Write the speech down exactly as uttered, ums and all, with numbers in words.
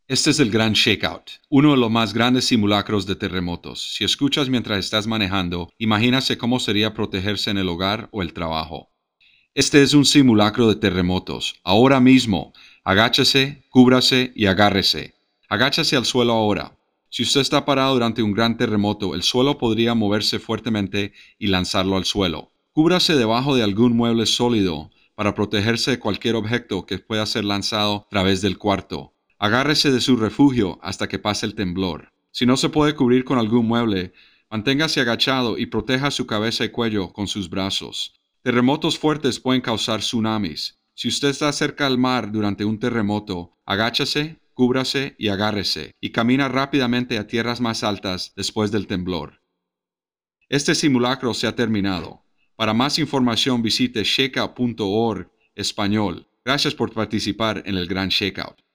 Este es el Gran Shakeout, uno de los más grandes simulacros de terremotos. Si escuchas mientras estás manejando, imagínase cómo sería protegerse en el hogar o el trabajo. Este es un simulacro de terremotos. Ahora mismo, agáchese, cúbrase y agárrese. Agáchase al suelo ahora. Si usted está parado durante un gran terremoto, el suelo podría moverse fuertemente y lanzarlo al suelo. Cúbrase debajo de algún mueble sólido para protegerse de cualquier objeto que pueda ser lanzado a través del cuarto. Agárrese de su refugio hasta que pase el temblor. Si no se puede cubrir con algún mueble, manténgase agachado y proteja su cabeza y cuello con sus brazos. Terremotos fuertes pueden causar tsunamis. Si usted está cerca del mar durante un terremoto, agáchase, cúbrase y agárrese, y camina rápidamente a tierras más altas después del temblor. Este simulacro se ha terminado. Para más información visite shakeout punto org español. Gracias por participar en el Gran Shakeout.